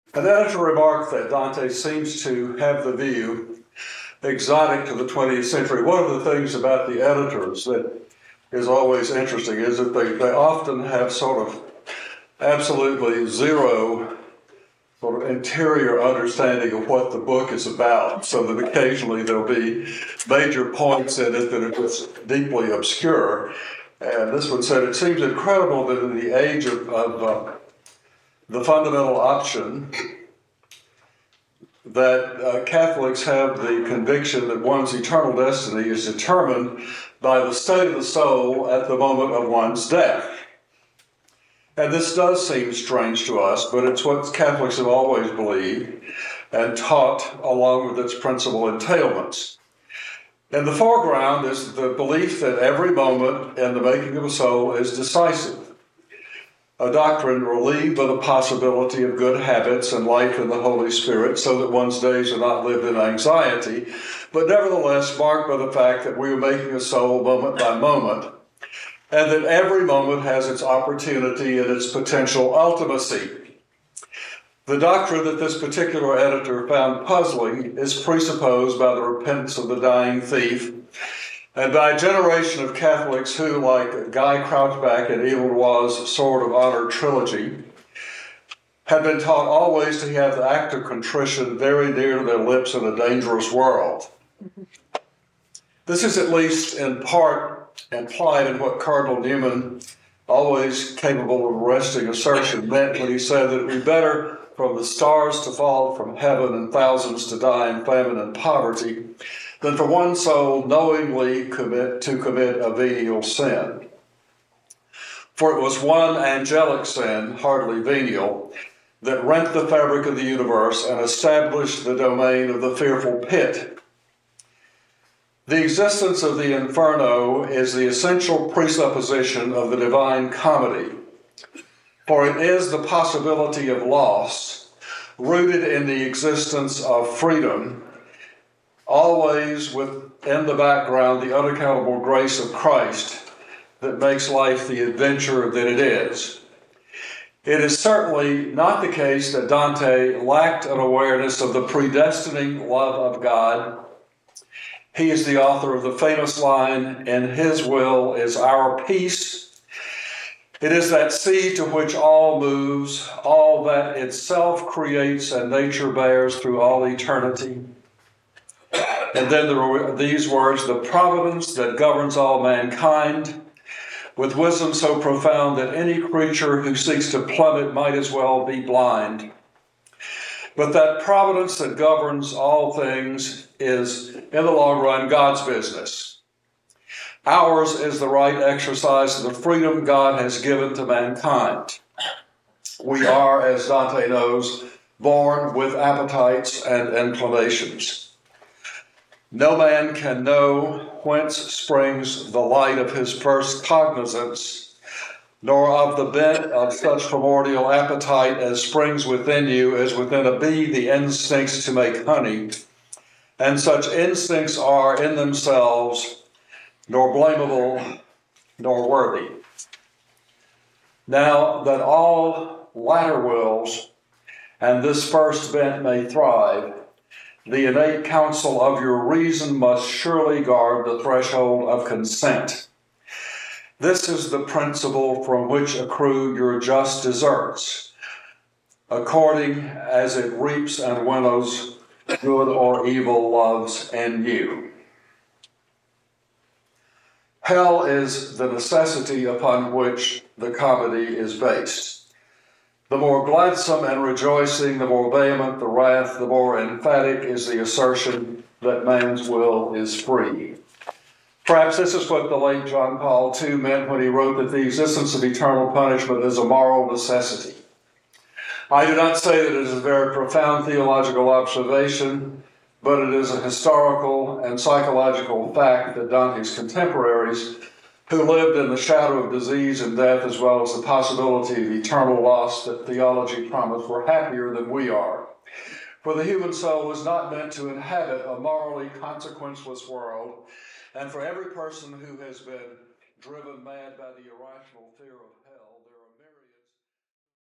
An editor remarked that Dante seems to have the view exotic to the 20th century. One of the things about the editors that is always interesting is that they often have sort of absolutely zero sort of interior understanding of what the book is about, so that occasionally there'll be major points in it that are just deeply obscure. And this one said, it seems incredible that in the age of the fundamental option, that Catholics have the conviction that one's eternal destiny is determined by the state of the soul at the moment of one's death. And this does seem strange to us, but it's what Catholics have always believed and taught along with its principal entailments. In the foreground is the belief that every moment in the making of a soul is decisive, a doctrine relieved by the possibility of good habits and life in the Holy Spirit so that one's days are not lived in anxiety, but nevertheless marked by the fact that we are making a soul moment by moment, and that every moment has its opportunity and its potential ultimacy. The doctrine that this particular editor found puzzling is presupposed by the repentance of the dying thief and by a generation of Catholics who, like Guy Crouchback in Evildois' Sword of Honor trilogy, had been taught always to have the act of contrition very near to their lips in a dangerous world. This is at least in part implied in what Cardinal Newman, always capable of arresting assertion, meant when he said that it would be better from the stars to fall from heaven and thousands to die in famine and poverty than for one soul knowingly to commit a venial sin. For it was one angelic sin, hardly venial, that rent the fabric of the universe and established the domain of the fearful pit. The existence of the inferno is the essential presupposition of the Divine Comedy, for it is the possibility of loss rooted in the existence of freedom, always within the background the unaccountable grace of Christ that makes life the adventure that it is. It is certainly not the case that Dante lacked an awareness of the predestining love of God. He is the author of the famous line, "In his will is our peace." It is that sea to which all moves, all that itself creates and nature bears through all eternity. And then there are these words, "The providence that governs all mankind, with wisdom so profound that any creature who seeks to plumb it might as well be blind. But that providence that governs all things is, in the long run, God's business. Ours is the right exercise of the freedom God has given to mankind. We are, as Dante knows, born with appetites and inclinations. No man can know whence springs the light of his first cognizance, nor of the bent of such primordial appetite as springs within you, as within a bee the instincts to make honey. And such instincts are in themselves nor blamable nor worthy. Now that all latter wills and this first bent may thrive, the innate counsel of your reason must surely guard the threshold of consent. This is the principle from which accrue your just deserts, according as it reaps and winnows good or evil loves in you. Hell is the necessity upon which the comedy is based. The more gladsome and rejoicing, the more vehement the wrath, the more emphatic is the assertion that man's will is free. Perhaps this is what the late John Paul II meant when he wrote that the existence of eternal punishment is a moral necessity. I do not say that it is a very profound theological observation, but it is a historical and psychological fact that Dante's contemporaries, who lived in the shadow of disease and death as well as the possibility of eternal loss that theology promised, were happier than we are. For the human soul was not meant to inhabit a morally consequenceless world, and for every person who has been driven mad by the irrational fear of